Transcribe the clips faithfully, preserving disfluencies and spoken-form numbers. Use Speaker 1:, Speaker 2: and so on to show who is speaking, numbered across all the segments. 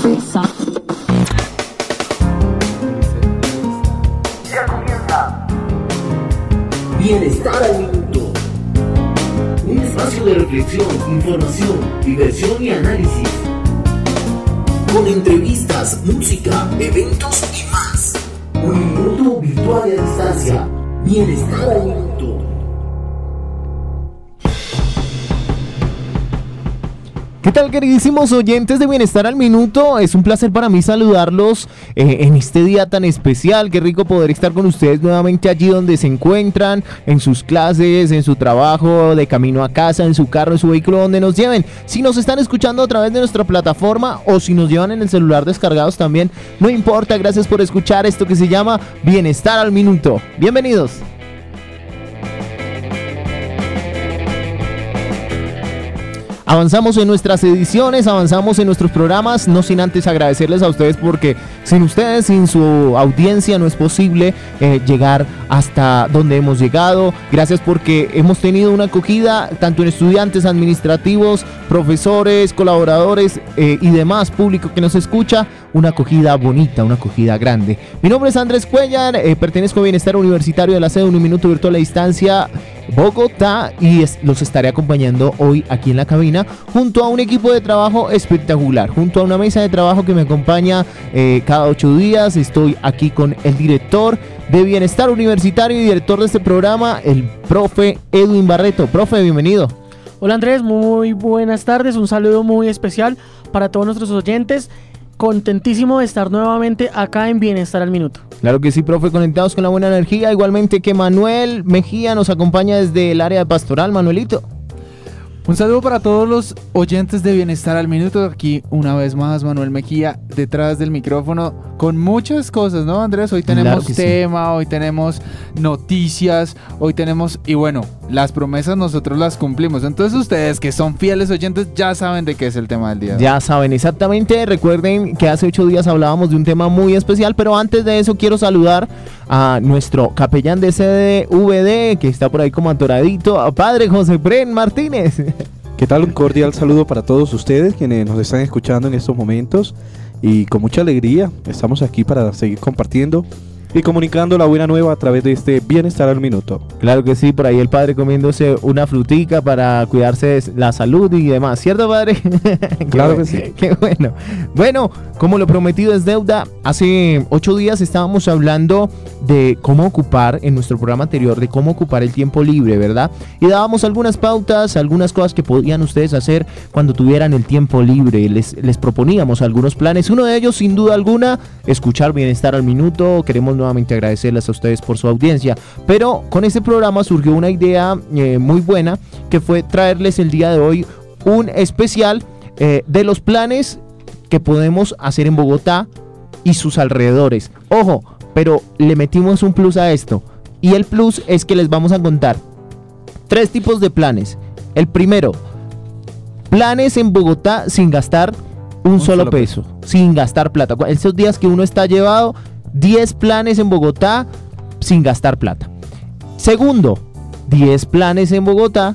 Speaker 1: Ya comienza Bienestar al Minuto. Un espacio de reflexión, información, diversión y análisis. Con entrevistas, música, eventos y más. Un minuto virtual a distancia. Bienestar al Minuto.
Speaker 2: ¿Qué tal, queridísimos oyentes de Bienestar al Minuto? Es un placer para mí saludarlos eh, en este día tan especial. Qué rico poder estar con ustedes nuevamente allí donde se encuentran, en sus clases, en su trabajo, de camino a casa, en su carro, en su vehículo, donde nos lleven. Si nos están escuchando a través de nuestra plataforma o si nos llevan en el celular descargados también, no importa. Gracias por escuchar esto que se llama Bienestar al Minuto. Bienvenidos. Avanzamos en nuestras ediciones, avanzamos en nuestros programas, no sin antes agradecerles a ustedes porque sin ustedes, sin su audiencia no es posible eh, llegar hasta donde hemos llegado. Gracias porque hemos tenido una acogida tanto en estudiantes, administrativos, profesores, colaboradores eh, y demás público que nos escucha. Una acogida bonita, una acogida grande. Mi nombre es Andrés Cuellar, eh, pertenezco a Bienestar Universitario de la sede Un Minuto Virtual a Distancia Bogotá y es, los estaré acompañando hoy aquí en la cabina junto a un equipo de trabajo espectacular, junto a una mesa de trabajo que me acompaña eh, cada ocho días. Estoy aquí con el director de Bienestar Universitario y director de este programa, el profe Edwin Barreto. Profe, bienvenido.
Speaker 3: Hola Andrés, muy buenas tardes, un saludo muy especial para todos nuestros oyentes. Contentísimo de estar nuevamente acá en Bienestar al Minuto.
Speaker 2: Claro que sí, profe, conectados con la buena energía, igualmente que Manuel Mejía nos acompaña desde el área de pastoral. Manuelito.
Speaker 4: Un saludo para todos los oyentes de Bienestar al Minuto. Aquí una vez más Manuel Mejía detrás del micrófono con muchas cosas, ¿no, Andrés? Hoy tenemos
Speaker 2: claro
Speaker 4: tema,
Speaker 2: sí.
Speaker 4: Hoy tenemos noticias, hoy tenemos... Y bueno, las promesas nosotros las cumplimos. Entonces ustedes que son fieles oyentes ya saben de qué es el tema del día de hoy.
Speaker 2: Ya saben, exactamente. Recuerden que hace ocho días hablábamos de un tema muy especial, pero antes de eso quiero saludar a nuestro capellán de C D V D, que está por ahí como atoradito, a padre José Bren Martínez.
Speaker 5: ¿Qué tal? Un cordial saludo para todos ustedes quienes nos están escuchando en estos momentos y con mucha alegría estamos aquí para seguir compartiendo y comunicando la buena nueva a través de este Bienestar al Minuto.
Speaker 2: Claro que sí, por ahí el padre comiéndose una frutica para cuidarse de la salud y demás, ¿cierto, padre?
Speaker 5: Claro que sí.
Speaker 2: Qué bueno. Bueno, como lo prometido es deuda, hace ocho días estábamos hablando de cómo ocupar, en nuestro programa anterior, de cómo ocupar el tiempo libre, ¿verdad? Y dábamos algunas pautas, algunas cosas que podían ustedes hacer cuando tuvieran el tiempo libre. Les, les proponíamos algunos planes. Uno de ellos, sin duda alguna, escuchar Bienestar al Minuto. Queremos nuevamente agradecerles a ustedes por su audiencia, pero con este programa surgió una idea eh, muy buena, que fue traerles el día de hoy un especial eh, de los planes que podemos hacer en Bogotá y sus alrededores. Ojo, pero le metimos un plus a esto, y el plus es que les vamos a contar tres tipos de planes. El primero, planes en Bogotá sin gastar un, un solo, solo peso, peso, sin gastar plata. Esos días que uno está llevado, diez planes en Bogotá sin gastar plata. Segundo, diez planes en Bogotá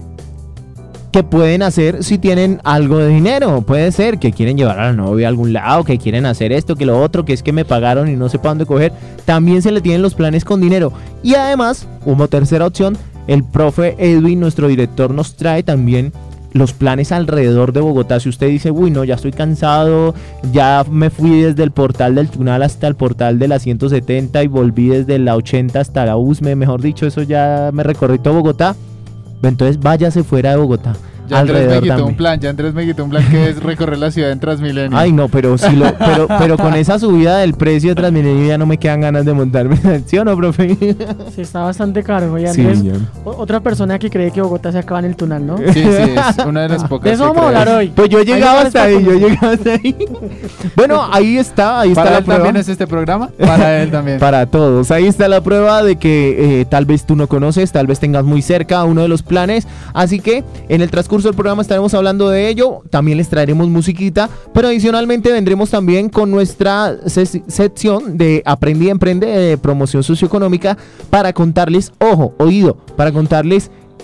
Speaker 2: que pueden hacer si tienen algo de dinero. Puede ser que quieren llevar a la novia a algún lado, que quieren hacer esto, que lo otro, que es que me pagaron y no sé para dónde coger. También se le tienen los planes con dinero. Y además, como tercera opción, el profe Edwin, nuestro director, nos trae también los planes alrededor de Bogotá. Si usted dice, uy, no, ya estoy cansado, ya me fui desde el portal del Tunal hasta el portal de la ciento setenta y volví desde la ochenta hasta la U S M E, mejor dicho, eso ya me recorrí todo Bogotá, entonces váyase fuera de Bogotá.
Speaker 4: Ya Andrés me quitó un plan, ya Andrés me quitó un plan que es recorrer la ciudad en Transmilenio.
Speaker 2: Ay no, pero si lo, pero, pero con esa subida del precio de Transmilenio ya no me quedan ganas de montarme, ¿sí o no, profe?
Speaker 3: Sí, está bastante caro, oye Andrés.
Speaker 2: Sí,
Speaker 3: otra persona que cree que Bogotá se acaba en el Tunal, ¿no?
Speaker 4: Sí, sí, es una de las pocas.
Speaker 3: De eso vamos a hablar hoy.
Speaker 2: Pues yo he llegado hasta ahí, yo he llegado hasta ahí. Bueno, ahí está, ahí está
Speaker 4: para
Speaker 2: la
Speaker 4: él
Speaker 2: prueba.
Speaker 4: También es este programa, para él también.
Speaker 2: Para todos, ahí está la prueba de que eh, tal vez tú no conoces, tal vez tengas muy cerca uno de los planes, así que en el transcurso del programa estaremos hablando de ello, también les traeremos musiquita, pero adicionalmente vendremos también con nuestra ses- sección de Aprendí a Emprende, de promoción socioeconómica, para contarles, ojo, oído, para contarles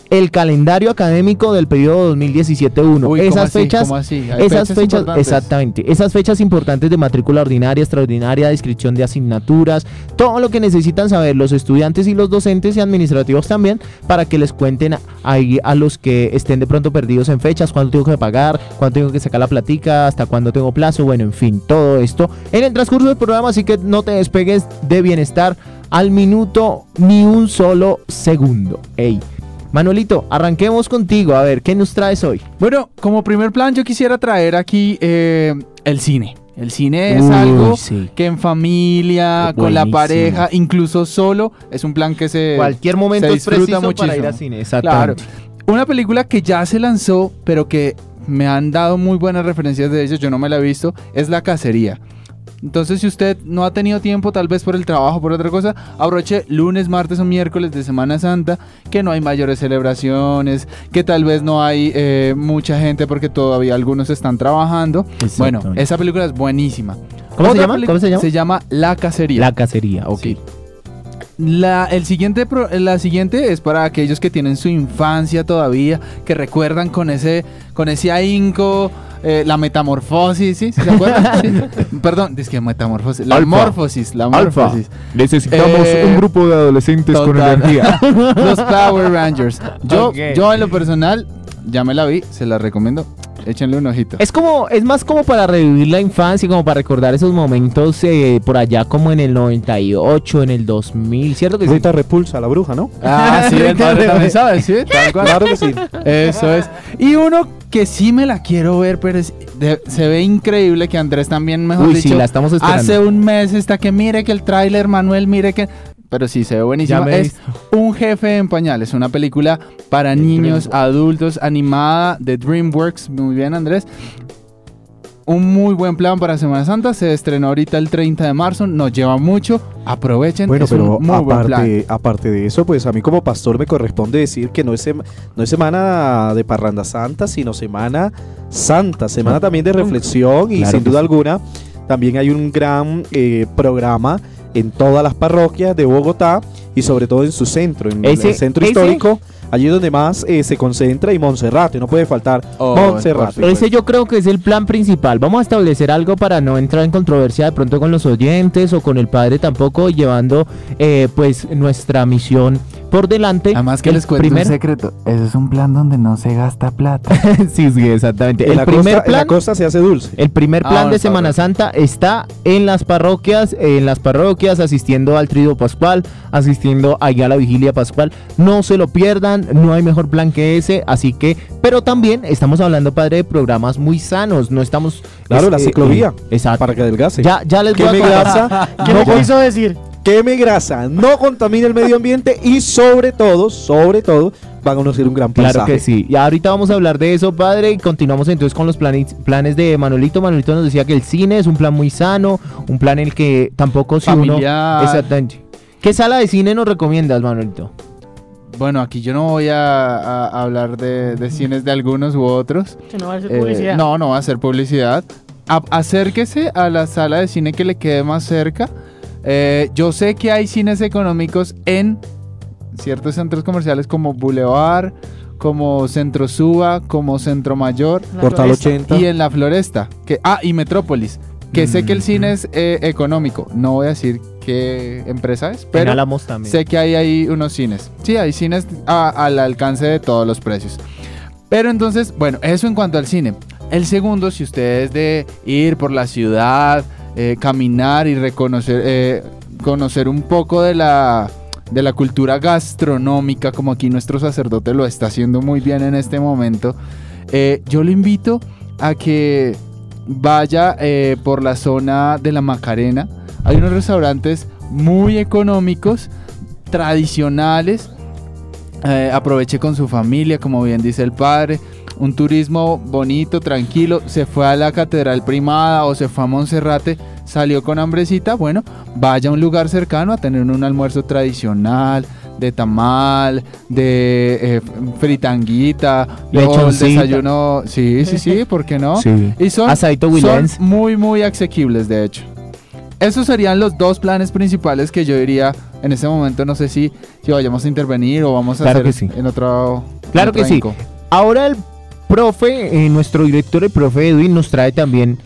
Speaker 2: el calendario académico del periodo dos mil diecisiete uno.
Speaker 4: Uy, ¿cómo
Speaker 2: esas
Speaker 4: así?
Speaker 2: fechas,
Speaker 4: ¿Cómo así? Hay
Speaker 2: esas
Speaker 4: fechas
Speaker 2: fechas,
Speaker 4: importantes.
Speaker 2: exactamente, esas fechas importantes de matrícula ordinaria, extraordinaria, de inscripción de asignaturas, todo lo que necesitan saber los estudiantes y los docentes y administrativos también, para que les cuenten ahí a los que estén de pronto perdidos en fechas, cuánto tengo que pagar, cuánto tengo que sacar la platica, hasta cuándo tengo plazo, bueno, en fin, todo esto en el transcurso del programa, así que no te despegues de Bienestar al Minuto ni un solo segundo. Ey, Manuelito, arranquemos contigo, a ver, ¿qué nos traes hoy?
Speaker 4: Bueno, como primer plan yo quisiera traer aquí eh, el cine. El cine es
Speaker 2: Uy,
Speaker 4: algo
Speaker 2: sí.
Speaker 4: que en familia,
Speaker 2: Buenísimo.
Speaker 4: con la pareja, incluso solo, es un plan que se
Speaker 2: Cualquier momento
Speaker 4: se
Speaker 2: es
Speaker 4: disfruta
Speaker 2: preciso
Speaker 4: muchísimo.
Speaker 2: para ir al cine,
Speaker 4: Claro.
Speaker 2: exactamente.
Speaker 4: Una película que ya se lanzó, pero que me han dado muy buenas referencias de ellos, yo no me la he visto, es La Cacería. Entonces, si usted no ha tenido tiempo, tal vez por el trabajo, por otra cosa, aproveche lunes, martes o miércoles de Semana Santa, que no hay mayores celebraciones, que tal vez no hay eh, mucha gente porque todavía algunos están trabajando. Bueno, esa película es buenísima.
Speaker 2: ¿Cómo se
Speaker 4: Otra
Speaker 2: llama?
Speaker 4: peli-
Speaker 2: ¿Cómo se llama?
Speaker 4: Se llama La Cacería.
Speaker 2: La Cacería, ok.
Speaker 4: Sí. La, el siguiente pro- la siguiente es para aquellos que tienen su infancia todavía, que recuerdan con ese, con ese ahínco eh, la metamorfosis, ¿sí? ¿Sí ¿Se acuerdan? Sí. Perdón, es que metamorfosis, la
Speaker 2: Alfa.
Speaker 4: morfosis, la morfosis.
Speaker 2: Necesitamos
Speaker 4: Eh,
Speaker 2: un grupo de adolescentes con
Speaker 4: Total.
Speaker 2: energía.
Speaker 4: Los Power Rangers. Yo,
Speaker 2: Ok.
Speaker 4: yo en lo personal ya me la vi, se la recomiendo. Échenle un ojito.
Speaker 2: Es como, es más como para revivir la infancia, como para recordar esos momentos eh, por allá como en el noventa y ocho, en el dos mil, ¿cierto que sí?
Speaker 5: Rita repulsa a la bruja, ¿no?
Speaker 4: Ah, sí, el padre también sabe, sí, tal cual.
Speaker 5: Claro que sí.
Speaker 4: Eso es. Y uno que sí me la quiero ver, pero es- de- se ve increíble, que Andrés también, mejor
Speaker 2: Uy,
Speaker 4: dicho,
Speaker 2: sí, la estamos esperando.
Speaker 4: hace un mes está que mire que el tráiler, Manuel, mire que... Pero sí, se ve buenísimo.
Speaker 2: Ya me he
Speaker 4: Es Un jefe en pañales, una película para niños, adultos, animada de DreamWorks. Muy bien, Andrés. Un muy buen plan para Semana Santa. Se estrenó ahorita el treinta de marzo. Nos lleva mucho. Aprovechen.
Speaker 5: Bueno,
Speaker 4: es un
Speaker 5: pero
Speaker 4: muy buen plan.
Speaker 5: aparte, aparte de eso, pues a mí como pastor me corresponde decir que no es, sema- no es semana de parranda santa, sino semana santa, semana también de reflexión y
Speaker 2: Claro
Speaker 5: sin
Speaker 2: que
Speaker 5: duda
Speaker 2: sí.
Speaker 5: alguna también hay un gran eh, programa en todas las parroquias de Bogotá y sobre todo en su centro, en
Speaker 2: Ese-
Speaker 5: el centro
Speaker 2: ese-
Speaker 5: histórico, allí donde más eh, se concentra, y Monserrate, no puede faltar
Speaker 4: Oh,
Speaker 5: Monserrate.
Speaker 4: por
Speaker 2: Ese yo creo que es el plan principal. Vamos a establecer algo para no entrar en controversia de pronto con los oyentes o con el padre tampoco, llevando eh, pues nuestra misión por delante.
Speaker 4: Además que
Speaker 2: El
Speaker 4: les cuento
Speaker 2: primer-
Speaker 4: un secreto. Eso es un plan donde no se gasta plata.
Speaker 2: sí, sí, exactamente.
Speaker 5: En
Speaker 2: El
Speaker 5: la,
Speaker 2: primer
Speaker 5: costa, en la
Speaker 2: plan,
Speaker 5: costa se hace dulce.
Speaker 2: el primer
Speaker 4: Ah,
Speaker 2: plan
Speaker 4: bueno,
Speaker 2: de
Speaker 4: está
Speaker 2: Semana
Speaker 4: bien.
Speaker 2: Santa está en las parroquias, en las parroquias, asistiendo al Triduo Pascual, asistiendo allá a la Vigilia Pascual. No se lo pierdan, no hay mejor plan que ese, así que, pero también estamos hablando, padre, de programas muy sanos, no estamos...
Speaker 5: Claro,
Speaker 2: es-
Speaker 5: la
Speaker 2: eh,
Speaker 5: ciclovía,
Speaker 2: eh, exacto.
Speaker 5: para que adelgace.
Speaker 2: Ya, ya les voy a
Speaker 5: Queme
Speaker 2: contar.
Speaker 5: grasa,
Speaker 3: ¿Qué
Speaker 5: no
Speaker 3: me
Speaker 5: con-
Speaker 3: quiso decir?
Speaker 5: queme grasa, no contamine el medio ambiente y sobre todo, sobre todo, van a conocer un gran paisaje.
Speaker 2: Claro que sí. Y ahorita vamos a hablar de eso, padre, y continuamos entonces con los planes, planes de Manuelito. Manuelito nos decía que el cine es un plan muy sano, un plan en el que tampoco si
Speaker 4: Familiar.
Speaker 2: uno... Exactamente. ¿Qué sala de cine nos recomiendas, Manuelito?
Speaker 4: Bueno, aquí yo no voy a, a- a hablar de, de cines de algunos u otros.
Speaker 3: Que no va a ser
Speaker 4: Eh,
Speaker 3: publicidad.
Speaker 4: no, no va a ser publicidad. A- acérquese a la sala de cine que le quede más cerca. Eh, yo sé que hay cines económicos en ciertos centros comerciales como Boulevard, como Centro Suba, como Centro Mayor
Speaker 3: La
Speaker 5: Portal
Speaker 3: Floresta.
Speaker 5: ochenta.
Speaker 4: y en la Floresta. Que, ah, y Metrópolis. Que sé que el cine es eh, económico. No voy a decir qué empresa es,
Speaker 2: En
Speaker 4: pero
Speaker 2: Álamos también.
Speaker 4: sé que hay ahí unos cines. Sí, hay cines a- al alcance de todos los precios. Pero entonces, bueno, eso en cuanto al cine. El segundo, si usted es de ir por la ciudad, eh, caminar y reconocer, eh, conocer un poco de la, de la cultura gastronómica, como aquí nuestro sacerdote lo está haciendo muy bien en este momento, eh, yo lo invito a que vaya eh, por la zona de la Macarena. Hay unos restaurantes muy económicos, tradicionales. Eh, aproveche con su familia, como bien dice el padre. Un turismo bonito, tranquilo. Se fue a la Catedral Primada o se fue a Monserrate, salió con hambrecita. Bueno, vaya a un lugar cercano a tener un almuerzo tradicional, de tamal, de eh, fritanguita, o el
Speaker 2: Lechoncita.
Speaker 4: desayuno. Sí, sí, sí, ¿por qué no?
Speaker 2: Sí.
Speaker 4: Y son,
Speaker 2: Asadito
Speaker 4: son
Speaker 2: Wilens.
Speaker 4: muy, muy asequibles, de hecho. Esos serían los dos planes principales que yo diría en este momento no sé si, si vayamos a intervenir o vamos a
Speaker 2: Claro
Speaker 4: hacer
Speaker 2: que sí.
Speaker 4: en otro...
Speaker 2: Claro
Speaker 4: en otro
Speaker 2: que sí.
Speaker 4: inco.
Speaker 2: Ahora el profe, eh, nuestro director, el profe Edwin, nos trae también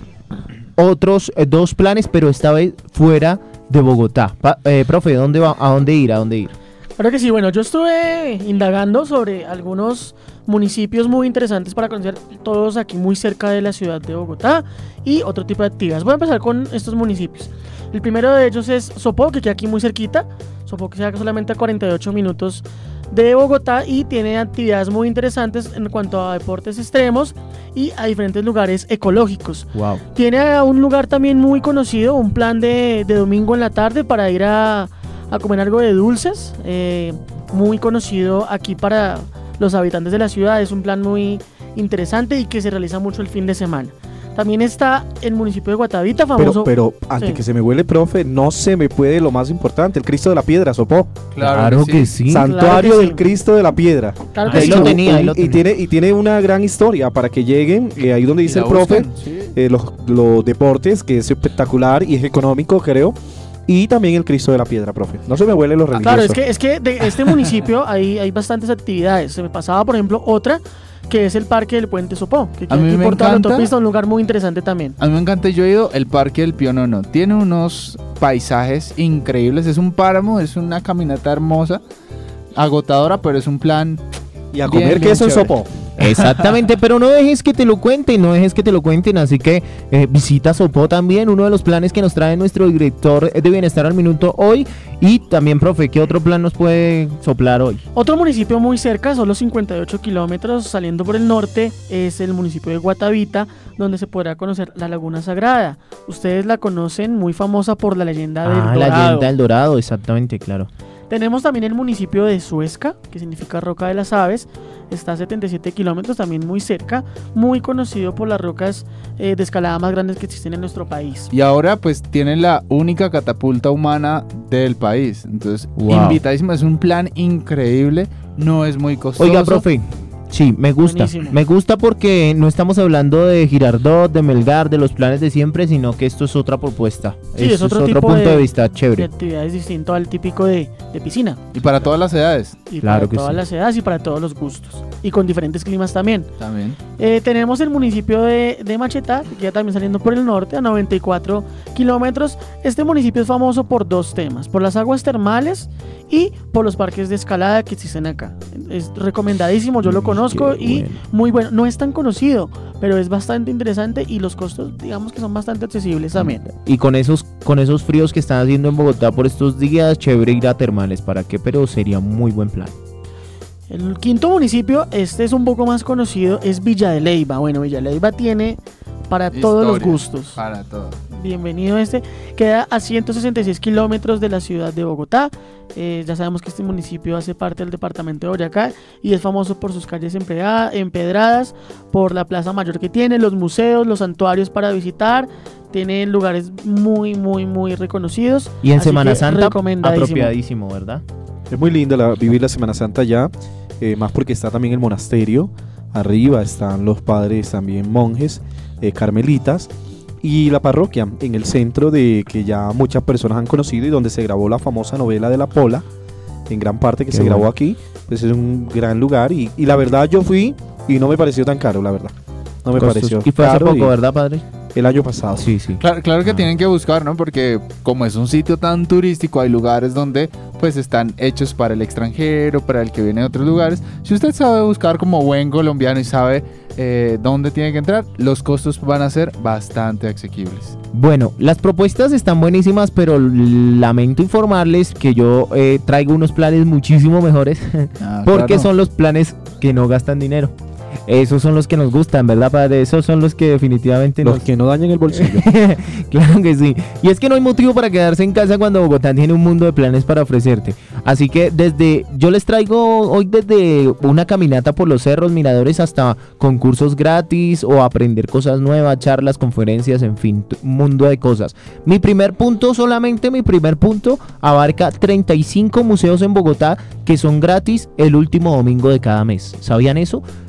Speaker 2: otros eh, dos planes, pero esta vez fuera de Bogotá. Pa- eh, profe, ¿dónde va? ¿A dónde ir? ¿A dónde ir?
Speaker 3: Claro que sí, bueno, yo estuve indagando sobre algunos municipios muy interesantes para conocer, todos aquí muy cerca de la ciudad de Bogotá y otro tipo de actividades. Voy a empezar con estos municipios. El primero de ellos es Sopó, que queda aquí muy cerquita. Sopó, que queda solamente a cuarenta y ocho minutos de Bogotá y tiene actividades muy interesantes en cuanto a deportes extremos y a diferentes lugares ecológicos.
Speaker 2: Wow.
Speaker 3: Tiene a un lugar también muy conocido, un plan de, de domingo en la tarde para ir a, a comer algo de dulces, eh, muy conocido aquí para los habitantes de la ciudad. Es un plan muy interesante y que se realiza mucho el fin de semana. También está el municipio de Guatavita, famoso.
Speaker 5: Pero, pero antes
Speaker 3: Sí.
Speaker 5: que se me huele, profe, no se me puede lo más importante, el Cristo de la Piedra, Sopó.
Speaker 2: Claro, que sí.
Speaker 5: Santuario
Speaker 3: Claro que
Speaker 5: del
Speaker 3: sí.
Speaker 5: Cristo de la Piedra.
Speaker 3: Claro que
Speaker 2: Ahí
Speaker 3: sí.
Speaker 2: lo tenía, ahí
Speaker 5: y,
Speaker 2: lo
Speaker 5: y
Speaker 2: tenía.
Speaker 5: tiene, y tiene una gran historia para que lleguen, eh, ahí donde
Speaker 4: Y
Speaker 5: dice
Speaker 4: la
Speaker 5: el profe,
Speaker 4: buscan, sí.
Speaker 5: eh, los, los deportes, que es espectacular y es económico, creo. Y también el Cristo de la Piedra, profe. No se me huele lo religioso.
Speaker 3: Claro, es que, es que de este municipio hay, hay bastantes actividades. Se me pasaba, por ejemplo, otra que es el Parque del Puente Sopó, que
Speaker 4: A
Speaker 3: queda
Speaker 4: mí
Speaker 3: aquí
Speaker 4: me
Speaker 3: por toda la
Speaker 4: encanta.
Speaker 3: autopista, un lugar muy interesante también.
Speaker 4: A mí me encanta, yo he ido el Parque del Pío Nono. Tiene unos paisajes increíbles, es un páramo, es una caminata hermosa, agotadora, pero es un plan...
Speaker 5: y a
Speaker 4: bien,
Speaker 5: comer
Speaker 4: bien
Speaker 5: queso en
Speaker 4: chévere.
Speaker 5: Sopó.
Speaker 2: Exactamente, pero no dejes que te lo cuenten, no dejes que te lo cuenten, así que eh, visita Sopó también, uno de los planes que nos trae nuestro director de Bienestar al Minuto hoy. Y también, profe, ¿qué otro plan nos puede soplar hoy?
Speaker 3: Otro municipio muy cerca, solo cincuenta y ocho kilómetros saliendo por el norte, es el municipio de Guatavita, donde se podrá conocer la Laguna Sagrada. Ustedes la conocen, muy famosa por la leyenda del
Speaker 2: Ah,
Speaker 3: Dorado.
Speaker 2: la leyenda del Dorado, exactamente, claro.
Speaker 3: Tenemos también el municipio de Suezca, que significa Roca de las Aves. Está a setenta y siete kilómetros, también muy cerca, muy conocido por las rocas eh, de escalada más grandes que existen en nuestro país.
Speaker 4: Y ahora pues tienen la única catapulta humana del país. Entonces,
Speaker 2: Wow.
Speaker 4: invitadísimo, es un plan increíble, no es muy costoso.
Speaker 2: Oiga, profe, sí, me gusta.
Speaker 3: Buenísimo.
Speaker 2: Me gusta porque no estamos hablando de Girardot, de Melgar, de los planes de siempre, sino que esto es otra propuesta.
Speaker 3: Sí,
Speaker 2: Esto
Speaker 3: es otro tipo
Speaker 2: punto de,
Speaker 3: de-
Speaker 2: vista
Speaker 3: De
Speaker 2: chévere.
Speaker 3: actividades distinto al típico de, de piscina.
Speaker 4: Y para todas las edades
Speaker 3: Y
Speaker 2: Claro
Speaker 3: para
Speaker 2: que
Speaker 3: todas
Speaker 2: sí.
Speaker 3: las edades y para todos los gustos. Y con diferentes climas también.
Speaker 4: también.
Speaker 3: Eh, tenemos el municipio de, de Machetá, que queda también saliendo por el norte, a noventa y cuatro kilómetros. Este municipio es famoso por dos temas, por las aguas termales y por los parques de escalada que existen acá. Es recomendadísimo, yo lo
Speaker 2: Mm,
Speaker 3: conozco
Speaker 2: qué
Speaker 3: y
Speaker 2: bueno.
Speaker 3: muy bueno. No es tan conocido, pero es bastante interesante y los costos, digamos que son bastante accesibles también.
Speaker 2: Y con esos, con esos fríos que están haciendo en Bogotá por estos días, chévere ir a termales. ¿Para qué? Pero sería muy buen plan.
Speaker 3: El quinto municipio, este es un poco más conocido, es Villa de Leyva. Bueno, Villa de Leyva tiene para todos los
Speaker 4: Historia,
Speaker 3: gustos.
Speaker 4: Para todos.
Speaker 3: Bienvenido este. Queda a ciento sesenta y seis kilómetros de la ciudad de Bogotá. Eh, ya sabemos que este municipio hace parte del departamento de Boyacá y es famoso por sus calles empedra- empedradas, por la plaza mayor que tiene, los museos, los santuarios para visitar. Tiene lugares muy, muy, muy reconocidos.
Speaker 2: Y en
Speaker 3: Así
Speaker 2: Semana
Speaker 3: que
Speaker 2: Santa,
Speaker 3: recomendadísimo.
Speaker 2: apropiadísimo, ¿verdad?
Speaker 5: Es muy linda la- vivir la Semana Santa allá, eh, más porque está también el monasterio. Arriba están los padres también monjes, eh, carmelitas. Y la parroquia en el centro de que ya muchas personas han conocido y donde se grabó la famosa novela de La Pola, en gran parte que
Speaker 2: Qué
Speaker 5: se grabó
Speaker 2: bueno.
Speaker 5: aquí. Pues es un gran lugar y, y la verdad yo fui y no me pareció tan caro, la verdad. No me
Speaker 2: Costos.
Speaker 5: pareció
Speaker 2: Y fue hace
Speaker 5: caro
Speaker 2: poco,
Speaker 5: y-
Speaker 2: ¿verdad, padre?
Speaker 5: el año pasado.
Speaker 2: Sí, sí.
Speaker 4: Claro, claro que
Speaker 2: Ah.
Speaker 4: tienen que buscar, ¿no? Porque como es un sitio tan turístico, hay lugares donde pues están hechos para el extranjero, para el que viene de otros lugares. Si usted sabe buscar como buen colombiano y sabe eh, dónde tiene que entrar, los costos van a ser bastante asequibles.
Speaker 2: Bueno, las propuestas están buenísimas, pero lamento informarles que yo eh, traigo unos planes muchísimo mejores
Speaker 4: Ah,
Speaker 2: porque
Speaker 4: claro.
Speaker 2: son los planes que no gastan dinero. Esos son los que nos gustan, ¿verdad, padre? Esos son los que definitivamente
Speaker 5: Los
Speaker 2: nos...
Speaker 5: que no dañen el bolsillo.
Speaker 2: Claro que sí. Y es que no hay motivo para quedarse en casa cuando Bogotá tiene un mundo de planes para ofrecerte. Así que desde, yo les traigo hoy desde una caminata por los cerros, miradores, hasta concursos gratis o aprender cosas nuevas, charlas, conferencias, en fin, t- un mundo de cosas. Mi primer punto, solamente mi primer punto, abarca treinta y cinco museos en Bogotá que son gratis el último domingo de cada mes. ¿Sabían eso?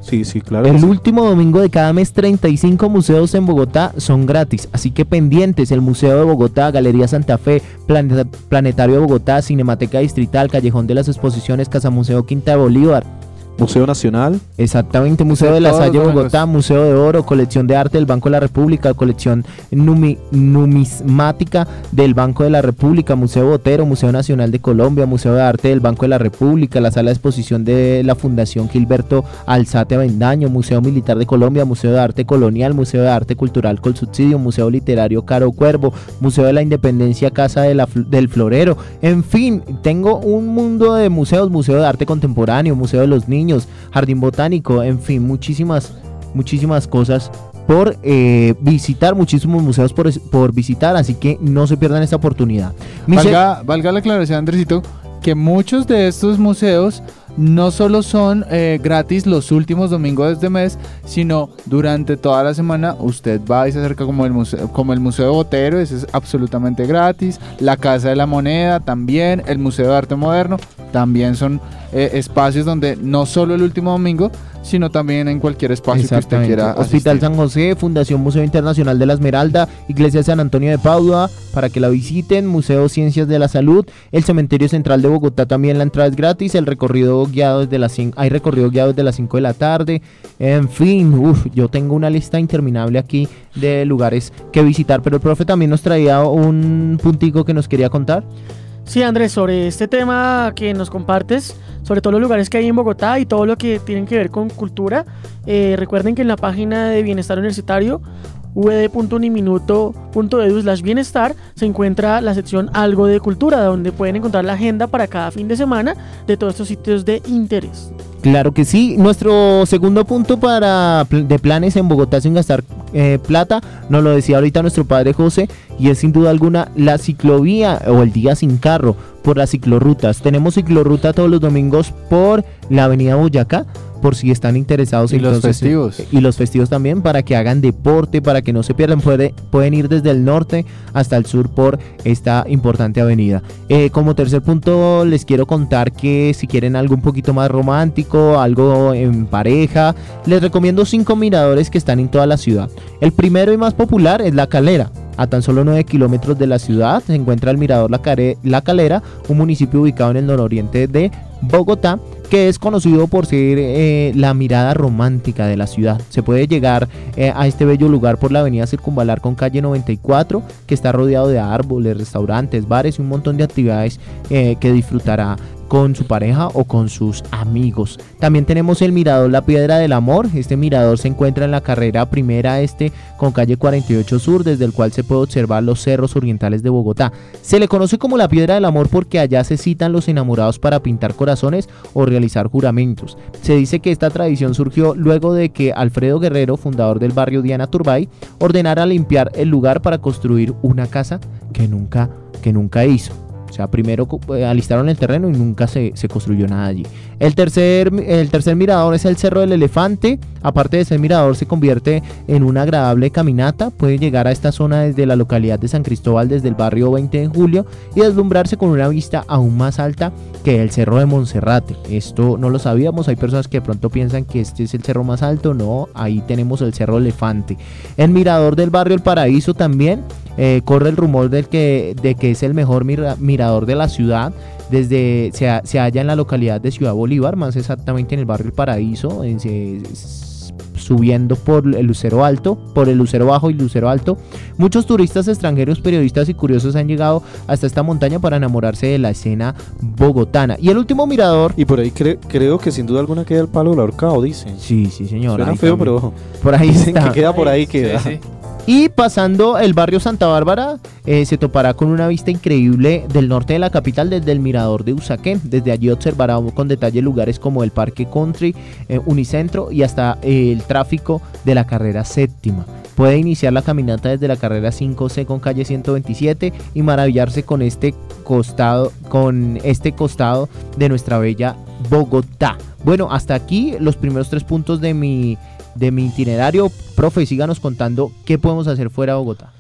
Speaker 5: Sí, sí, claro. que
Speaker 2: El
Speaker 5: sí.
Speaker 2: último domingo de cada mes, treinta y cinco museos en Bogotá son gratis, así que pendientes: el Museo de Bogotá, Galería Santa Fe, Planeta- Planetario de Bogotá, Cinemateca Distrital, Callejón de las Exposiciones, Casa Museo Quinta de Bolívar.
Speaker 5: Museo Nacional.
Speaker 2: Exactamente, Museo
Speaker 4: Ese
Speaker 2: de la
Speaker 4: todos
Speaker 2: Salle
Speaker 4: los
Speaker 2: Bogotá,
Speaker 4: domingos.
Speaker 2: Museo de Oro, Colección de Arte del Banco de la República, Colección numi- Numismática del Banco de la República, Museo Botero, Museo Nacional de Colombia, Museo de Arte del Banco de la República, la Sala de Exposición de la Fundación Gilberto Alzate Avendaño, Museo Militar de Colombia, Museo de Arte Colonial, Museo de Arte Cultural Col Subsidio, Museo Literario Caro Cuervo, Museo de la Independencia Casa de la Fl- del Florero. En fin, tengo un mundo de museos: Museo de Arte Contemporáneo, Museo de los Niños, Jardín Botánico, en fin, muchísimas, muchísimas cosas por eh, visitar, muchísimos museos por, es- por visitar, así que no se pierdan esta oportunidad. Mi se-
Speaker 4: Valga, valga la aclaración, Andresito, que muchos de estos museos no solo son eh, gratis los últimos domingos de mes, sino durante toda la semana usted va y se acerca, como el museo, como el Museo de Botero, ese es absolutamente gratis, la Casa de la Moneda también, el Museo de Arte Moderno, también son eh, espacios donde no solo el último domingo, sino también en cualquier espacio que usted
Speaker 2: Exactamente.
Speaker 4: quiera
Speaker 2: Hospital
Speaker 4: asistir.
Speaker 2: San José, Fundación Museo Internacional de la Esmeralda, Iglesia de San Antonio de Padua, para que la visiten, Museo Ciencias de la Salud, el Cementerio Central de Bogotá, también la entrada es gratis, el recorrido guiado desde las cinco, hay recorrido guiado desde las cinco de la tarde, en fin, uf, yo tengo una lista interminable aquí de lugares que visitar, pero el profe también nos traía un puntico que nos quería contar.
Speaker 3: Sí, Andrés, sobre este tema que nos compartes, sobre todo los lugares que hay en Bogotá y todo lo que tienen que ver con cultura, eh, recuerden que en la página de Bienestar Universitario, u b d punto uniminuto punto e d u slash bienestar, se encuentra la sección Algo de Cultura, donde pueden encontrar la agenda para cada fin de semana de todos estos sitios de interés.
Speaker 2: Claro que sí. Nuestro segundo punto para pl- de planes en Bogotá sin gastar eh, plata, nos lo decía ahorita nuestro padre José, y es sin duda alguna la ciclovía o el día sin carro por las ciclorrutas. Tenemos ciclorruta todos los domingos por la avenida Boyacá, por si están interesados.
Speaker 4: Y los
Speaker 2: entonces,
Speaker 4: festivos.
Speaker 2: eh, y los festivos también, para que hagan deporte, para que no se pierdan. Puede- pueden ir desde el norte hasta el sur por esta importante avenida. Eh, como tercer punto, les quiero contar que si quieren algo un poquito más romántico, algo en pareja, les recomiendo cinco miradores que están en toda la ciudad. El primero y más popular es La Calera. A tan solo nueve kilómetros de la ciudad se encuentra el mirador La, Care- La Calera, un municipio ubicado en el nororiente de Bogotá, que es conocido por ser eh, la mirada romántica de la ciudad. Se puede llegar eh, a este bello lugar por la avenida Circunvalar con calle noventa y cuatro, que está rodeado de árboles, restaurantes, bares y un montón de actividades eh, que disfrutará con su pareja o con sus amigos. También tenemos el mirador La Piedra del Amor. Este mirador se encuentra en la carrera primera este con calle cuarenta y ocho Sur, desde el cual se puede observar los cerros orientales de Bogotá. Se le conoce como la Piedra del Amor porque allá se citan los enamorados para pintar corazones o realizar juramentos. Se dice que esta tradición surgió luego de que Alfredo Guerrero, fundador del barrio Diana Turbay, ordenara limpiar el lugar para construir una casa que nunca, que nunca hizo. O sea, primero eh, alistaron el terreno y nunca se, se construyó nada allí. El tercer, el tercer mirador es el Cerro del Elefante. Aparte de ser mirador, se convierte en una agradable caminata. Puede llegar a esta zona desde la localidad de San Cristóbal, desde el barrio veinte de julio, y deslumbrarse con una vista aún más alta que el Cerro de Monserrate. Esto no lo sabíamos. Hay personas que de pronto piensan que este es el cerro más alto. No, ahí tenemos el Cerro Elefante. El mirador del barrio El Paraíso también. Eh, corre el rumor del que, de que es el mejor mira, mirador de la ciudad. Desde se, ha- se halla en la localidad de Ciudad Bolívar, más exactamente en el barrio El Paraíso, en- se- s- subiendo por el Lucero Alto, por el Lucero Bajo y Lucero Alto. Muchos turistas extranjeros, periodistas y curiosos han llegado hasta esta montaña para enamorarse de la escena bogotana. Y el último mirador.
Speaker 5: Y por ahí cre- creo que sin duda alguna queda el palo del ahorcado, dicen.
Speaker 2: Sí, sí, señor.
Speaker 5: Suena
Speaker 2: ahí
Speaker 5: feo,
Speaker 2: también.
Speaker 5: pero
Speaker 2: Por ahí
Speaker 5: dicen
Speaker 2: está.
Speaker 5: que queda por ahí, queda.
Speaker 4: Sí, sí.
Speaker 2: Y pasando el barrio Santa Bárbara, eh, se topará con una vista increíble del norte de la capital desde el mirador de Usaquén. Desde allí observará con detalle lugares como el Parque Country, eh, Unicentro y hasta eh, el tráfico de la carrera séptima. Puede iniciar la caminata desde la carrera cinco C con calle ciento veintisiete y maravillarse con este costado, con este costado de nuestra bella Bogotá. Bueno, hasta aquí los primeros tres puntos de mi de mi itinerario. Profe, síganos contando qué podemos hacer fuera de Bogotá.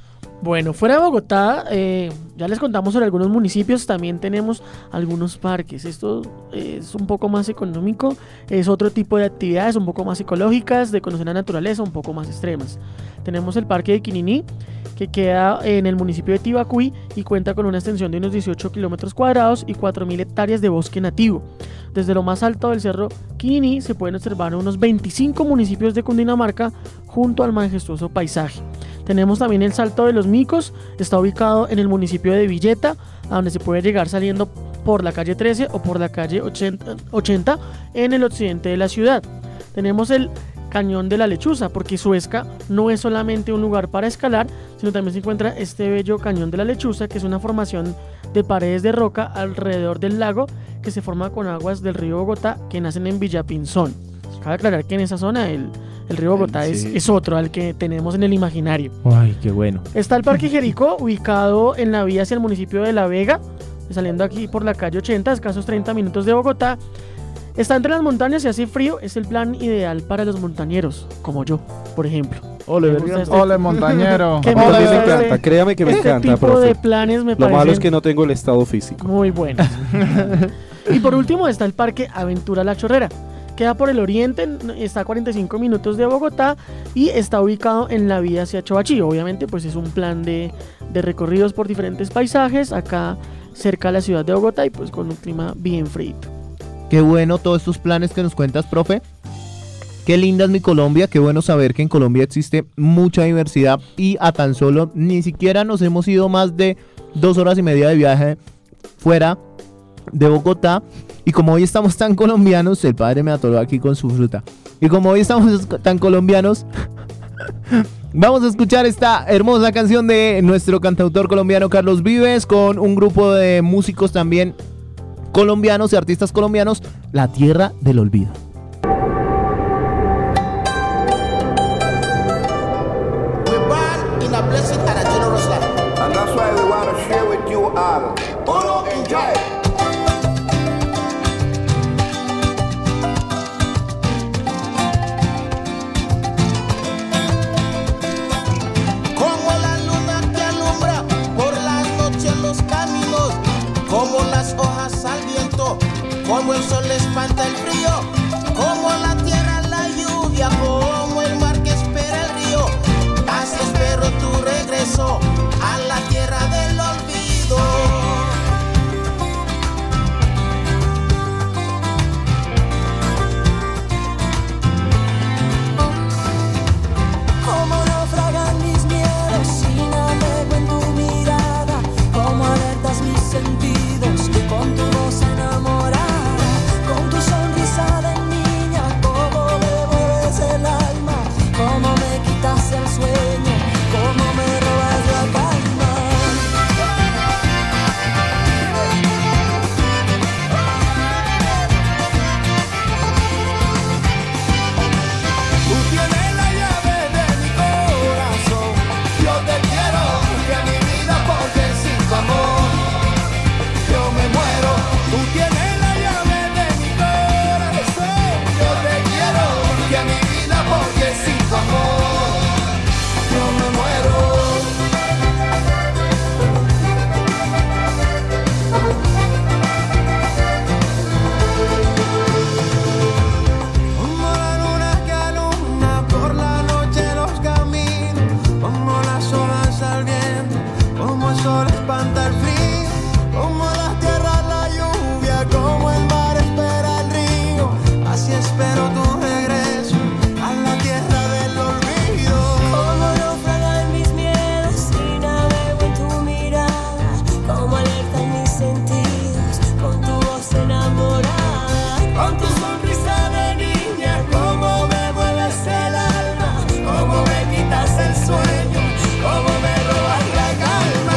Speaker 3: Bueno, fuera de Bogotá, eh, ya les contamos sobre algunos municipios, también tenemos algunos parques. Esto es un poco más económico, es otro tipo de actividades un poco más ecológicas, de conocer la naturaleza, un poco más extremas. Tenemos el Parque de Quininí, que queda en el municipio de Tibacuy y cuenta con una extensión de unos dieciocho kilómetros cuadrados y cuatro mil hectáreas de bosque nativo. Desde lo más alto del cerro Quininí se pueden observar unos veinticinco municipios de Cundinamarca junto al majestuoso paisaje. Tenemos también el Salto de los Micos, está ubicado en el municipio de Villeta, a donde se puede llegar saliendo por la calle trece o por la calle ochenta, ochenta en el occidente de la ciudad. Tenemos el Cañón de la Lechuza, porque Suezca no es solamente un lugar para escalar, sino también se encuentra este bello Cañón de la Lechuza, que es una formación de paredes de roca alrededor del lago que se forma con aguas del río Bogotá que nacen en Villapinzón. Cabe aclarar que en esa zona el, el río Bogotá
Speaker 2: Sí.
Speaker 3: es, es otro al que tenemos en el imaginario.
Speaker 2: Ay, qué bueno.
Speaker 3: Está el Parque Jericó, ubicado en la vía hacia el municipio de La Vega, saliendo aquí por la calle ochenta, escasos treinta minutos de Bogotá. Está entre las montañas y hace frío, es el plan ideal para los montañeros, como yo, por ejemplo.
Speaker 2: Ole,
Speaker 3: Me gusta este-
Speaker 4: Ole, montañero.
Speaker 3: ¿Qué
Speaker 5: A mí
Speaker 3: me
Speaker 5: también
Speaker 3: gusta
Speaker 5: me encanta,
Speaker 3: este-
Speaker 5: créame que me
Speaker 3: este
Speaker 5: encanta,
Speaker 3: tipo
Speaker 5: profe.
Speaker 3: de planes me
Speaker 5: Lo
Speaker 3: parecen
Speaker 5: malo es que no tengo el estado físico.
Speaker 3: muy buenos. Y por último está el Parque Aventura La Chorrera. Queda por el oriente, está a cuarenta y cinco minutos de Bogotá y está ubicado en la vía hacia Choachí. Obviamente pues es un plan de, de recorridos por diferentes paisajes acá cerca de la ciudad de Bogotá y pues con un clima bien frío.
Speaker 2: Qué bueno todos estos planes que nos cuentas, profe. Qué linda es mi Colombia, qué bueno saber que en Colombia existe mucha diversidad y a tan solo ni siquiera nos hemos ido más de dos horas y media de viaje fuera de Bogotá. Y como hoy estamos tan colombianos, el padre me atoró aquí con su fruta. Y como hoy estamos tan colombianos, vamos a escuchar esta hermosa canción de nuestro cantautor colombiano Carlos Vives con un grupo de músicos también colombianos y artistas colombianos, La Tierra del Olvido.
Speaker 6: We're born in a blessed and a generous land.
Speaker 7: And that's why we want to share with you all.
Speaker 6: Uno, enjoy. Como la luna que alumbra por la noche en los caminos, como las hojas al viento, como el sol espanta el frío, como la tierra la lluvia, como el mar que espera el río. Así espero tu regreso a la tierra del olvido.
Speaker 8: Como naufragan mis miedos y navego en tu mirada, como alertas mis sentidos con tu voz enamorada, con tu sonrisa de niña, como me mueves el alma, como me quitas el sueño, como me robas la calma.
Speaker 6: Tú tienes la llave de mi corazón. Yo te quiero que mi vida porque sin tu amor yo me muero. Tú tienes la llave de mi corazón. Yo te quiero que mi vida porque sin tu amor yo me muero. Como la luna que alumbra por la noche los caminos, como las hojas al viento, como el sol espanta el frío, como la tierra la lluvia, como el mar espera el río. Así espero tu regreso a la tierra del olvido.
Speaker 8: Como naufragan mis miedos y navego en tu mirada, como alerta en mis sentidos con tu voz enamorada,
Speaker 6: Con tu sonrisa de niña, como me mueves el alma, como me quitas el sueño, como me robas la calma.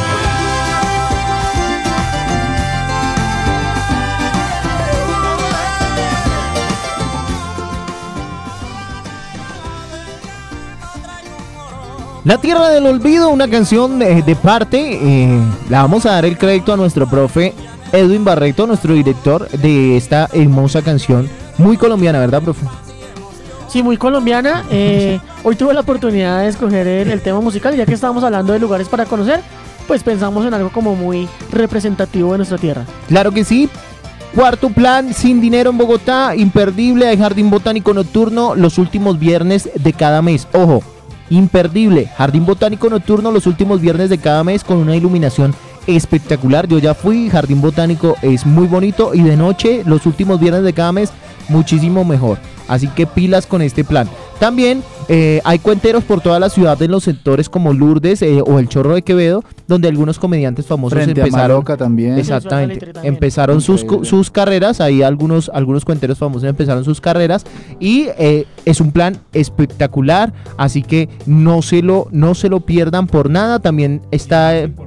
Speaker 2: La Tierra del Olvido, una canción de, de parte, eh, la vamos a dar el crédito a nuestro profe Edwin Barreto, nuestro director de esta hermosa canción, muy colombiana, ¿verdad, profe?
Speaker 3: Sí, muy colombiana. eh, Hoy tuve la oportunidad de escoger el, el tema musical, ya que estábamos hablando de lugares para conocer, pues pensamos en algo como muy representativo de nuestra tierra.
Speaker 2: Claro que sí. Cuarto plan, sin dinero en Bogotá, imperdible, hay jardín botánico nocturno los últimos viernes de cada mes. Ojo, imperdible, jardín botánico nocturno los últimos viernes de cada mes con una iluminación espectacular. Yo ya fui, jardín botánico es muy bonito y de noche los últimos viernes de cada mes muchísimo mejor. Así que pilas con este plan. También eh, hay cuenteros por toda la ciudad en los sectores como Lourdes eh, o el Chorro de Quevedo, donde algunos comediantes famosos
Speaker 4: Frente
Speaker 2: empezaron.
Speaker 4: a Maroca también.
Speaker 2: Exactamente.
Speaker 3: También.
Speaker 2: Empezaron sus,
Speaker 4: Increíble.
Speaker 2: sus carreras. Ahí algunos, algunos cuenteros famosos empezaron sus carreras. Y eh, es un plan espectacular. Así que no se lo, no se lo pierdan por nada. También está. eh,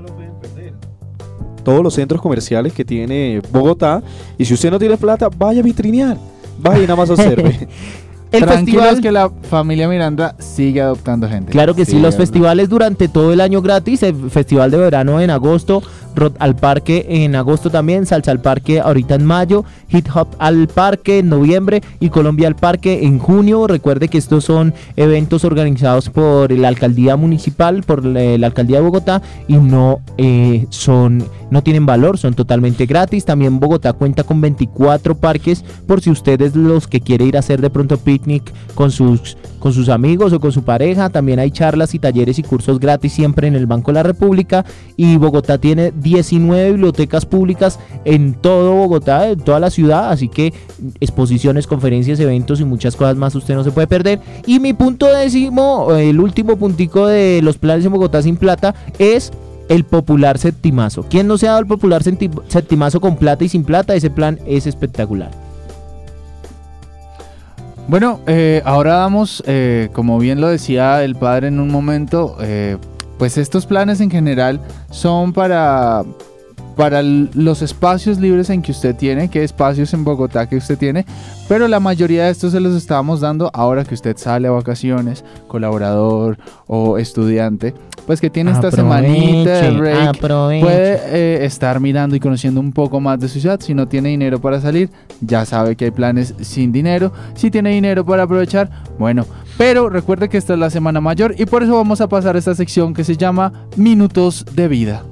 Speaker 5: Todos los centros comerciales que tiene Bogotá. Y si usted no tiene plata, vaya a vitrinear. Vaya y nada más observe.
Speaker 2: el
Speaker 4: Tranquilos
Speaker 2: festival.
Speaker 4: que la familia Miranda sigue adoptando gente.
Speaker 2: Claro que sí,
Speaker 4: Sigue
Speaker 2: los
Speaker 4: adoptando.
Speaker 2: festivales durante todo el año gratis, el festival de verano en agosto, Rock al Parque en agosto también, Salsa al Parque ahorita en mayo, Hip Hop al Parque en noviembre y Colombia al Parque en junio. Recuerde que estos son eventos organizados por la alcaldía municipal, por la, la alcaldía de Bogotá y no eh, son, no tienen valor, son totalmente gratis. También Bogotá cuenta con veinticuatro parques por si ustedes los que quiere ir a hacer de pronto picnic con sus con sus amigos o con su pareja. También hay charlas y talleres y cursos gratis siempre en el Banco de la República. Y Bogotá tiene diecinueve bibliotecas públicas en todo Bogotá, en toda la ciudad. Así que exposiciones, conferencias, eventos y muchas cosas más usted no se puede perder. Y mi punto décimo, el último puntico de los planes en Bogotá sin plata es el popular septimazo. ¿Quién no se ha dado el popular septi- septimazo con plata y sin plata? Ese plan es espectacular.
Speaker 4: Bueno, eh, ahora damos, eh, como bien lo decía el padre en un momento, eh, pues estos planes en general son para, para l- los espacios libres en que usted tiene, qué espacios en Bogotá que usted tiene, pero la mayoría de estos se los estábamos dando ahora que usted sale a vacaciones, colaborador o estudiante, pues que tiene esta
Speaker 2: Aproveche,
Speaker 4: semanita de break.
Speaker 2: aproveche.
Speaker 4: Puede eh, estar mirando y conociendo un poco más de su ciudad. Si no tiene dinero para salir, ya sabe que hay planes sin dinero. Si tiene dinero para aprovechar, bueno. Pero recuerde que esta es la semana mayor y por eso vamos a pasar a esta sección que se llama Minutos de Vida.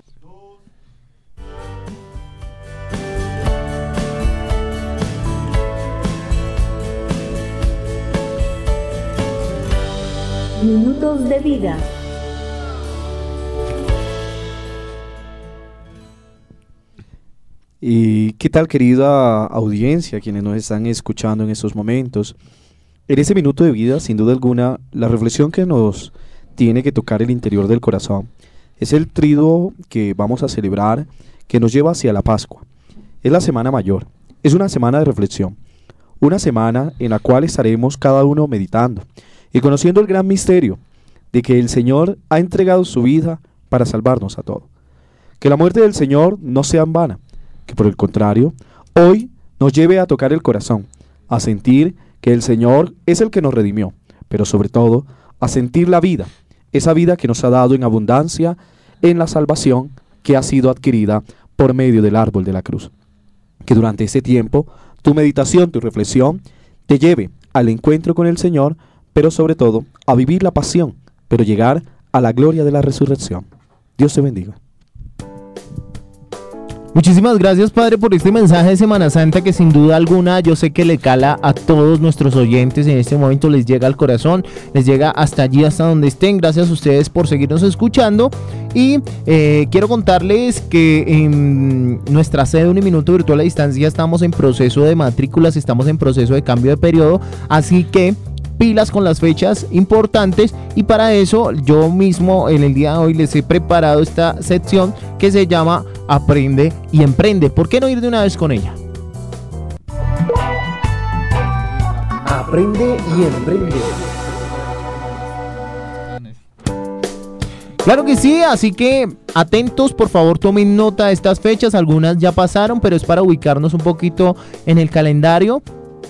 Speaker 9: Minutos de vida.
Speaker 5: ¿Y qué tal, querida audiencia, quienes nos están escuchando en estos momentos? En ese minuto de vida, sin duda alguna, la reflexión que nos tiene que tocar el interior del corazón es el triduo que vamos a celebrar, que nos lleva hacia la Pascua. Es la Semana Mayor, es una semana de reflexión, una semana en la cual estaremos cada uno meditando y conociendo el gran misterio de que el Señor ha entregado su vida para salvarnos a todos. Que la muerte del Señor no sea en vana, que por el contrario, hoy nos lleve a tocar el corazón, a sentir que el Señor es el que nos redimió, pero sobre todo a sentir la vida, esa vida que nos ha dado en abundancia en la salvación que ha sido adquirida por medio del árbol de la cruz. Que durante ese tiempo tu meditación, tu reflexión te lleve al encuentro con el Señor, pero sobre todo a vivir la pasión, pero llegar a la gloria de la resurrección. Dios te bendiga.
Speaker 2: Muchísimas gracias, Padre, por este mensaje de Semana Santa que sin duda alguna yo sé que le cala a todos nuestros oyentes. En este momento les llega al corazón, les llega hasta allí, hasta donde estén. Gracias a ustedes por seguirnos escuchando. Y eh, quiero contarles que en nuestra sede Uniminuto Virtual a Distancia estamos en proceso de matrículas, estamos en proceso de cambio de periodo, así que pilas con las fechas importantes, y para eso yo mismo en el día de hoy les he preparado esta sección que se llama Aprende y Emprende. ¿Por qué no ir de una vez con ella?
Speaker 1: Aprende y emprende.
Speaker 2: Claro que sí, así que atentos, por favor tomen nota de estas fechas, algunas ya pasaron, pero es para ubicarnos un poquito en el calendario.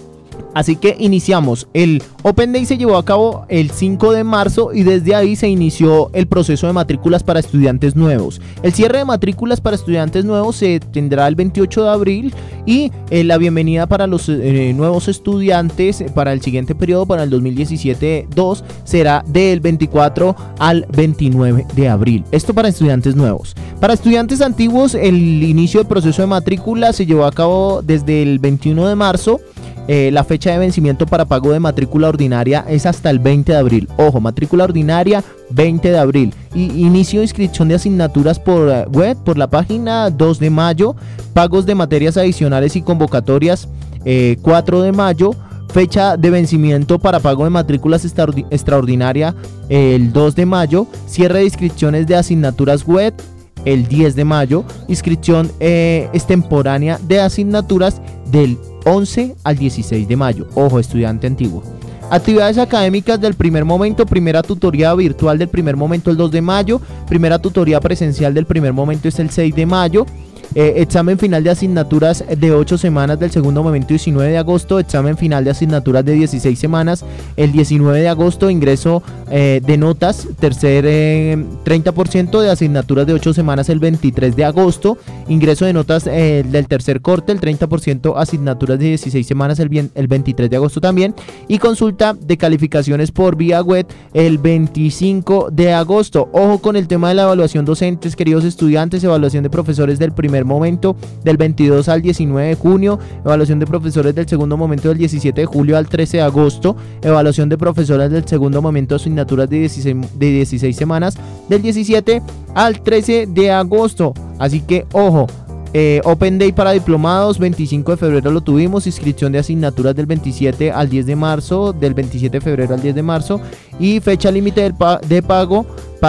Speaker 2: Así que iniciamos. El Open Day se llevó a cabo el cinco de marzo y desde ahí se inició el proceso de matrículas para estudiantes nuevos. El cierre de matrículas para estudiantes nuevos se tendrá el veintiocho de abril y eh, la bienvenida para los eh, nuevos estudiantes para el siguiente periodo, para el dos mil diecisiete dos, será del veinticuatro al veintinueve de abril. Esto para estudiantes nuevos. Para estudiantes antiguos, el inicio del proceso de matrícula se llevó a cabo desde el veintiuno de marzo. Eh, la fecha de vencimiento para pago de matrícula ordinaria es hasta el veinte de abril. Ojo, matrícula ordinaria veinte de abril. Y inicio de inscripción de asignaturas por uh, web, por la página dos de mayo. Pagos de materias adicionales y convocatorias eh, cuatro de mayo. Fecha de vencimiento para pago de matrículas extraordinaria eh, el dos de mayo. Cierre de inscripciones de asignaturas web el diez de mayo. Inscripción eh, extemporánea de asignaturas del once al dieciséis de mayo. Ojo, estudiante antiguo. Actividades académicas del primer momento. Primera tutoría virtual del primer momento el dos de mayo. Primera tutoría presencial del primer momento es el seis de mayo. Eh, examen final de asignaturas de ocho semanas del segundo momento diecinueve de agosto. Examen final de asignaturas de dieciséis semanas el diecinueve de agosto. Ingreso eh, de notas tercer eh, treinta por ciento de asignaturas de ocho semanas el veintitrés de agosto. Ingreso de notas eh, del tercer corte el treinta por ciento asignaturas de dieciséis semanas el, bien, el veintitrés de agosto también. Y consulta de calificaciones por vía web el veinticinco de agosto. Ojo con el tema de la evaluación docentes, queridos estudiantes. Evaluación de profesores del primer momento del veintidós al diecinueve de junio, evaluación de profesores del segundo momento del diecisiete de julio al trece de agosto, evaluación de profesoras del segundo momento asignaturas de dieciséis, de dieciséis semanas del diecisiete al trece de agosto. Así que ojo, eh, Open Day para diplomados, veinticinco de febrero lo tuvimos, inscripción de asignaturas del veintisiete al diez de marzo, del veintisiete de febrero al diez de marzo, y fecha límite del pa- de pago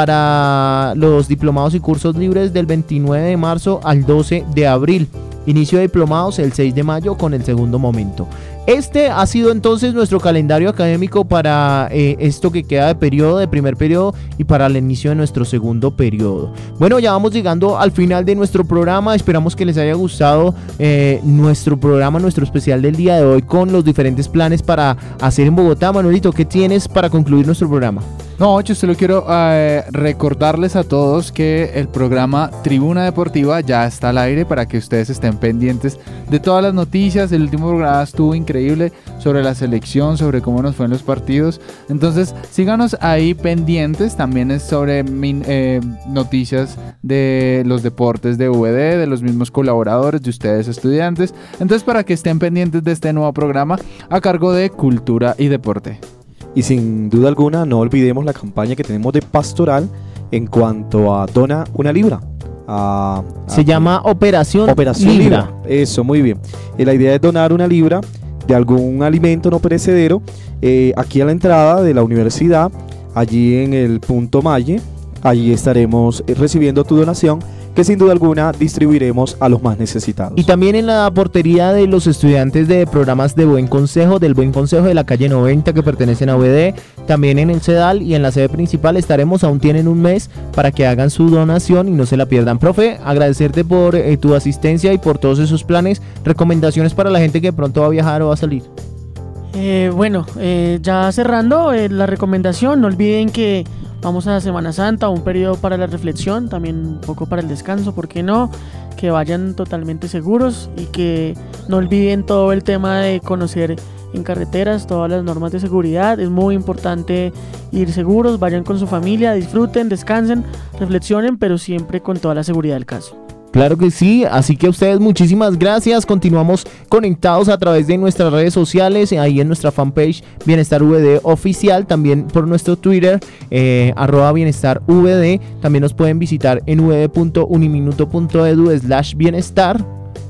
Speaker 2: para los diplomados y cursos libres del veintinueve de marzo al doce de abril. Inicio de diplomados el seis de mayo con el segundo momento. Este ha sido entonces nuestro calendario académico para eh, esto que queda de periodo, de primer periodo, y para el inicio de nuestro segundo periodo. Bueno, ya vamos llegando al final de nuestro programa. Esperamos que les haya gustado eh, nuestro programa, nuestro especial del día de hoy con los diferentes planes para hacer en Bogotá. Manuelito, ¿qué tienes para concluir nuestro programa?
Speaker 4: No, yo solo quiero eh, recordarles a todos que el programa Tribuna Deportiva ya está al aire para que ustedes estén pendientes de todas las noticias. El último programa estuvo increíble sobre la selección, sobre cómo nos fue en los partidos. Entonces, síganos ahí pendientes. También es sobre min, eh, noticias de los deportes de U V D, de los mismos colaboradores, de ustedes estudiantes. Entonces, para que estén pendientes de este nuevo programa a cargo de Cultura y Deporte.
Speaker 5: Y sin duda alguna no olvidemos la campaña que tenemos de Pastoral en cuanto a Dona una Libra. A, a,
Speaker 2: Se llama Operación,
Speaker 5: Operación
Speaker 2: Libra.
Speaker 5: Libra. Eso, muy bien. Y la idea es donar una libra de algún alimento no perecedero eh, aquí a la entrada de la universidad, allí en el punto Malle. Allí estaremos eh, recibiendo tu donación, que sin duda alguna distribuiremos a los más necesitados.
Speaker 2: Y también en la portería de los estudiantes de programas de Buen Consejo, del Buen Consejo de la calle noventa que pertenecen a U V D, también en el CEDAL y en la sede principal estaremos, aún tienen un mes para que hagan su donación y no se la pierdan. Profe, agradecerte por eh, tu asistencia y por todos esos planes, recomendaciones para la gente que pronto va a viajar o va a salir.
Speaker 3: Eh, bueno, eh, ya cerrando eh, la recomendación, no olviden que vamos a Semana Santa, un periodo para la reflexión, también un poco para el descanso, ¿por qué no? Que vayan totalmente seguros y que no olviden todo el tema de conocer en carreteras todas las normas de seguridad. Es muy importante ir seguros, vayan con su familia, disfruten, descansen, reflexionen, pero siempre con toda la seguridad del caso.
Speaker 2: Claro que sí, así que a ustedes muchísimas gracias. Continuamos conectados a través de nuestras redes sociales, ahí en nuestra fanpage Bienestar V D Oficial, también por nuestro Twitter, eh, arroba Bienestar V D. También nos pueden visitar en v d punto uniminuto punto edu slash bienestar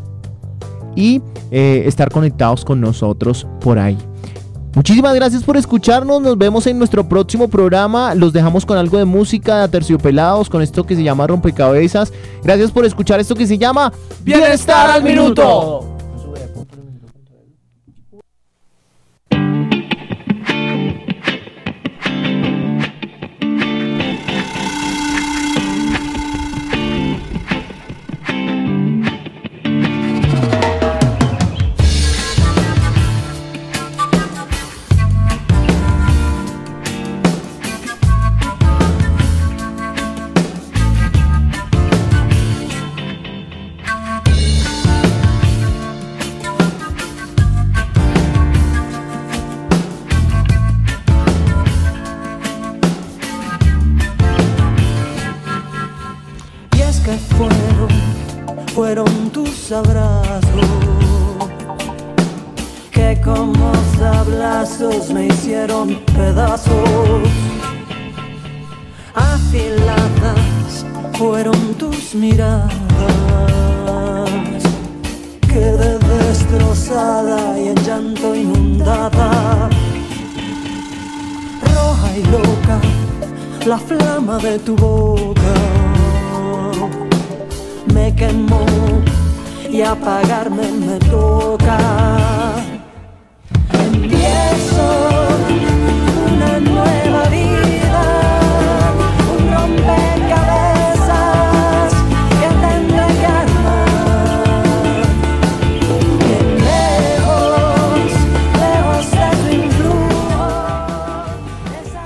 Speaker 2: y eh, estar conectados con nosotros por ahí. Muchísimas gracias por escucharnos, nos vemos en nuestro próximo programa, los dejamos con algo de música de Aterciopelados, con esto que se llama Rompecabezas. Gracias por escuchar esto que se llama Bienestar al Minuto.
Speaker 8: fueron tus abrazos que como sablazos me hicieron pedazos. Afiladas fueron tus miradas, quedé destrozada y en llanto inundada. Roja y loca la flama de tu boca me quemó y apagarme me toca. Empiezo una nueva vida, un rompecabezas que tendré que armar. Bien lejos, lejos de tu influjo, esa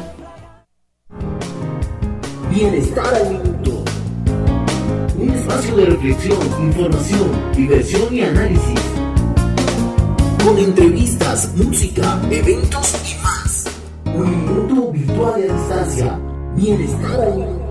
Speaker 8: cruel.
Speaker 1: Bienestar al minuto. Un espacio de reflexión, información, diversión y análisis. Con entrevistas, música, eventos y más. Un minuto virtual a distancia. Bienestar al minuto.